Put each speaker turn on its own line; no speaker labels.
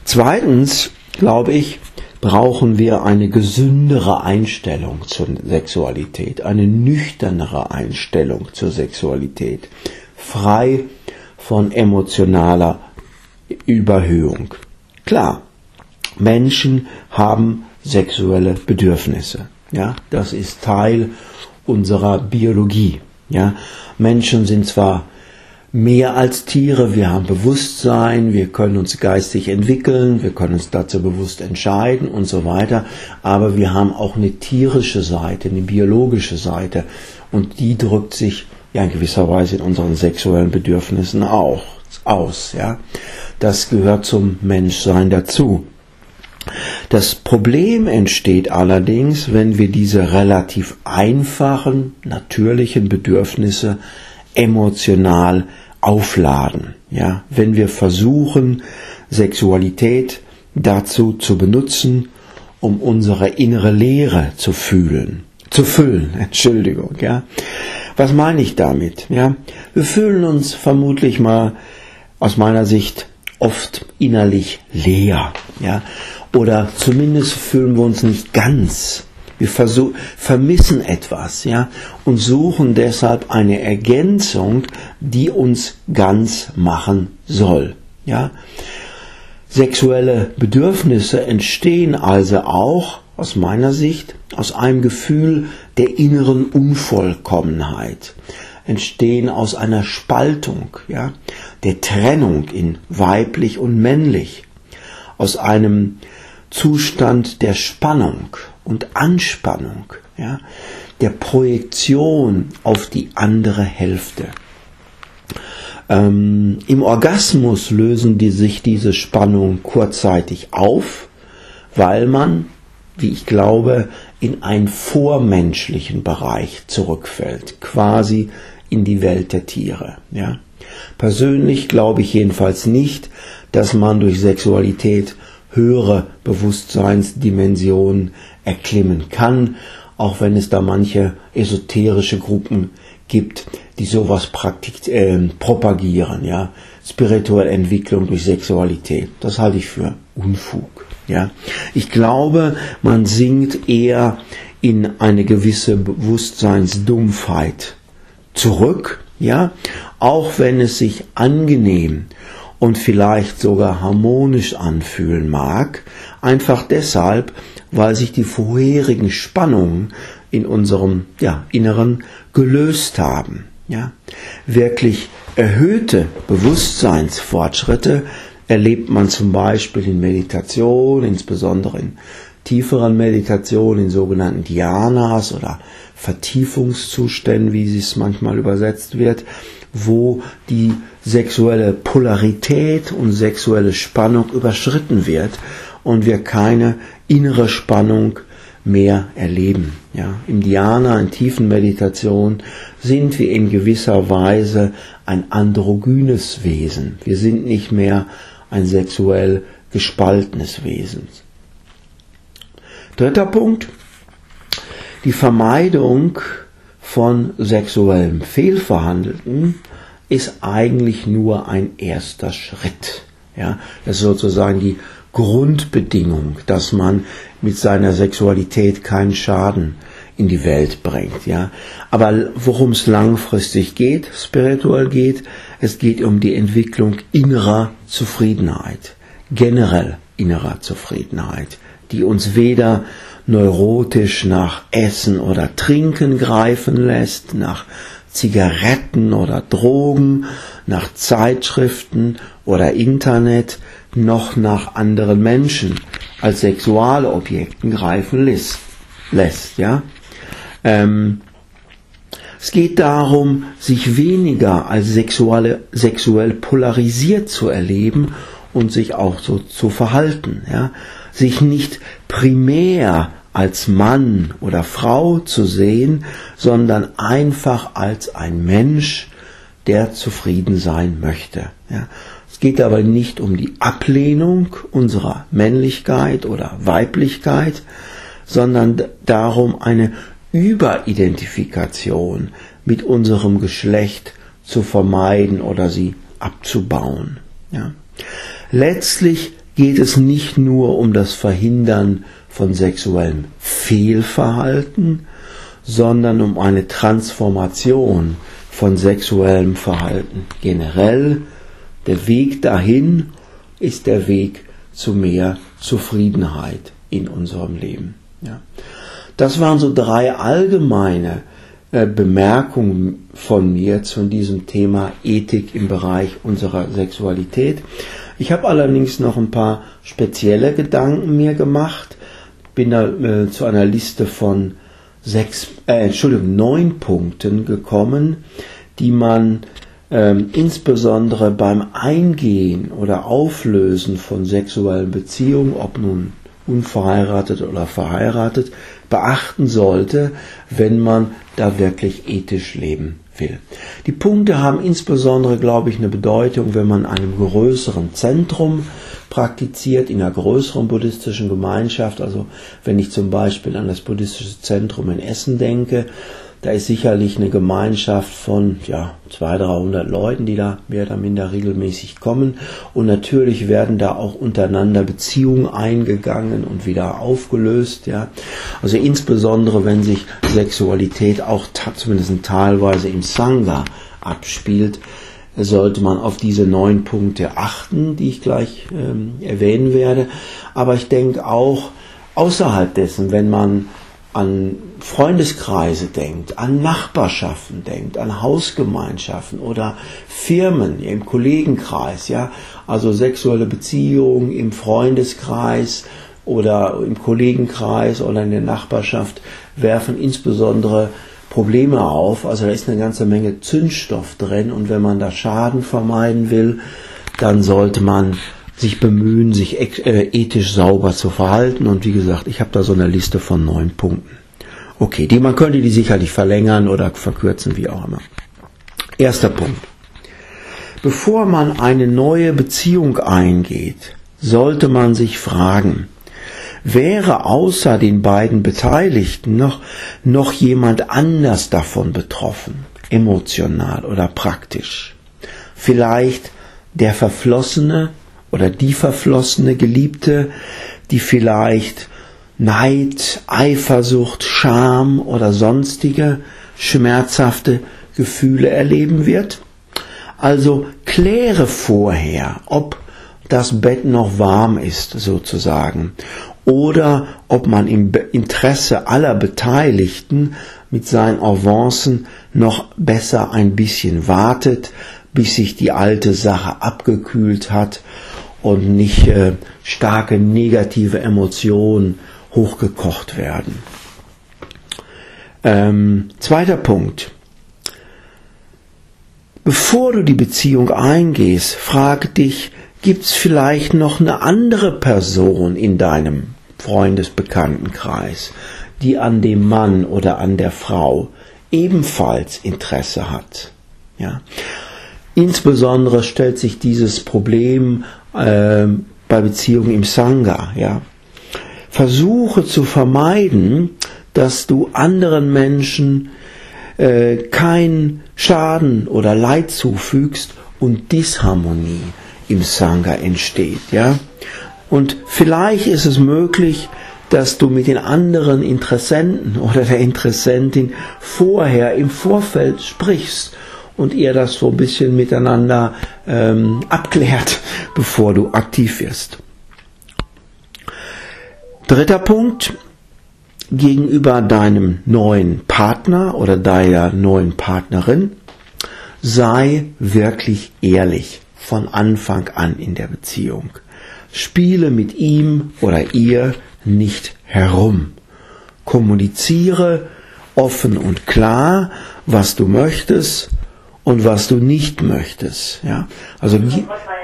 Zweitens, glaube ich, brauchen wir eine gesündere Einstellung zur Sexualität, eine nüchternere Einstellung zur Sexualität, frei von emotionaler Überhöhung. Klar, Menschen haben sexuelle Bedürfnisse. Ja, das ist Teil unserer Biologie. Ja, Menschen sind zwar mehr als Tiere, wir haben Bewusstsein, wir können uns geistig entwickeln, wir können uns dazu bewusst entscheiden und so weiter, aber wir haben auch eine tierische Seite, eine biologische Seite und die drückt sich ja in gewisser Weise in unseren sexuellen Bedürfnissen auch aus. Ja? Das gehört zum Menschsein dazu. Das Problem entsteht allerdings, wenn wir diese relativ einfachen, natürlichen Bedürfnisse emotional aufladen. Ja? Wenn wir versuchen, Sexualität dazu zu benutzen, um unsere innere Leere zu füllen. Ja? Was meine ich damit? Ja? Wir fühlen uns vermutlich mal aus meiner Sicht oft innerlich leer. Ja? Oder zumindest fühlen wir uns nicht ganz. Wir vermissen etwas, ja, und suchen deshalb eine Ergänzung, die uns ganz machen soll. Ja. Sexuelle Bedürfnisse entstehen also auch, aus meiner Sicht, aus einem Gefühl der inneren Unvollkommenheit, entstehen aus einer Spaltung, ja, der Trennung in weiblich und männlich, aus einem Zustand der Spannung und Anspannung, ja, der Projektion auf die andere Hälfte. Im Orgasmus lösen sich diese Spannungen kurzzeitig auf, weil man, wie ich glaube, in einen vormenschlichen Bereich zurückfällt, quasi in die Welt der Tiere. Ja. Persönlich glaube ich jedenfalls nicht, dass man durch Sexualität höhere Bewusstseinsdimensionen erklimmen kann, auch wenn es da manche esoterische Gruppen gibt, die sowas propagieren, ja, spirituelle Entwicklung durch Sexualität. Das halte ich für Unfug, ja. Ich glaube, man sinkt eher in eine gewisse Bewusstseinsdumpfheit zurück, ja, auch wenn es sich angenehm und vielleicht sogar harmonisch anfühlen mag, einfach deshalb, weil sich die vorherigen Spannungen in unserem Inneren gelöst haben. Ja. Wirklich erhöhte Bewusstseinsfortschritte erlebt man zum Beispiel in Meditation, insbesondere in tieferen Meditationen, in sogenannten Dhyanas oder Vertiefungszuständen, wie es manchmal übersetzt wird, wo die sexuelle Polarität und sexuelle Spannung überschritten wird und wir keine innere Spannung mehr erleben. Ja, im Dhyana, in tiefen Meditation, sind wir in gewisser Weise ein androgynes Wesen. Wir sind nicht mehr ein sexuell gespaltenes Wesen. Dritter Punkt, die Vermeidung von sexuellem Fehlverhandeln ist eigentlich nur ein erster Schritt. Ja, das ist sozusagen die Grundbedingung, dass man mit seiner Sexualität keinen Schaden in die Welt bringt. Ja, aber worum es langfristig geht, spirituell geht, es geht um die Entwicklung innerer Zufriedenheit, generell innerer Zufriedenheit, die uns weder neurotisch nach Essen oder Trinken greifen lässt, nach Zigaretten oder Drogen, nach Zeitschriften oder Internet, noch nach anderen Menschen als Sexualobjekten greifen lässt. Ja? Es geht darum, sich weniger als sexuell polarisiert zu erleben und sich auch so zu verhalten. Ja? Sich nicht primär als Mann oder Frau zu sehen, sondern einfach als ein Mensch, der zufrieden sein möchte. Ja. Es geht aber nicht um die Ablehnung unserer Männlichkeit oder Weiblichkeit, sondern darum, eine Überidentifikation mit unserem Geschlecht zu vermeiden oder sie abzubauen. Ja. Letztlich geht es nicht nur um das Verhindern von sexuellem Fehlverhalten, sondern um eine Transformation von sexuellem Verhalten generell. Der Weg dahin ist der Weg zu mehr Zufriedenheit in unserem Leben. Ja. Das waren so 3 allgemeine Bemerkungen von mir zu diesem Thema Ethik im Bereich unserer Sexualität. Ich habe allerdings noch ein paar spezielle Gedanken mir gemacht, bin da zu einer Liste von 9 Punkten gekommen, die man insbesondere beim Eingehen oder Auflösen von sexuellen Beziehungen, ob nun unverheiratet oder verheiratet, beachten sollte, wenn man da wirklich ethisch leben will. Die Punkte haben insbesondere, glaube ich, eine Bedeutung, wenn man in einem größeren Zentrum praktiziert, in einer größeren buddhistischen Gemeinschaft. Also wenn ich zum Beispiel an das buddhistische Zentrum in Essen denke, da ist sicherlich eine Gemeinschaft von 200-300 Leuten, die da mehr oder minder regelmäßig kommen. Und natürlich werden da auch untereinander Beziehungen eingegangen und wieder aufgelöst. Ja. Also insbesondere, wenn sich Sexualität auch zumindest teilweise im Sangha abspielt, sollte man auf diese 9 Punkte achten, die ich gleich erwähnen werde. Aber ich denke auch außerhalb dessen, wenn man an Freundeskreise denkt, an Nachbarschaften denkt, an Hausgemeinschaften oder Firmen im Kollegenkreis, ja, also sexuelle Beziehungen im Freundeskreis oder im Kollegenkreis oder in der Nachbarschaft werfen insbesondere Probleme auf. Also da ist eine ganze Menge Zündstoff drin und wenn man da Schaden vermeiden will, dann sollte man sich bemühen, sich ethisch sauber zu verhalten. Und wie gesagt, ich habe da so eine Liste von 9 Punkten. Okay, man könnte die sicherlich verlängern oder verkürzen, wie auch immer. Erster Punkt. Bevor man eine neue Beziehung eingeht, sollte man sich fragen, wäre außer den beiden Beteiligten noch jemand anders davon betroffen, emotional oder praktisch? Vielleicht der verflossene oder die verflossene Geliebte, die vielleicht Neid, Eifersucht, Scham oder sonstige schmerzhafte Gefühle erleben wird. Also kläre vorher, ob das Bett noch warm ist, sozusagen, oder ob man im Interesse aller Beteiligten mit seinen Avancen noch besser ein bisschen wartet, bis sich die alte Sache abgekühlt hat und nicht starke negative Emotionen hochgekocht werden. Zweiter Punkt. Bevor du die Beziehung eingehst, frag dich, gibt es vielleicht noch eine andere Person in deinem Freundesbekanntenkreis, die an dem Mann oder an der Frau ebenfalls Interesse hat? Ja. Insbesondere stellt sich dieses Problem bei Beziehungen im Sangha. Ja. Versuche zu vermeiden, dass du anderen Menschen keinen Schaden oder Leid zufügst und Disharmonie im Sangha entsteht. Ja. Und vielleicht ist es möglich, dass du mit den anderen Interessenten oder der Interessentin im Vorfeld sprichst und ihr das so ein bisschen miteinander abklärt, bevor du aktiv wirst. Dritter Punkt, gegenüber deinem neuen Partner oder deiner neuen Partnerin, sei wirklich ehrlich von Anfang an in der Beziehung. Spiele mit ihm oder ihr nicht herum. Kommuniziere offen und klar, was du möchtest und was du nicht möchtest. Ja? Also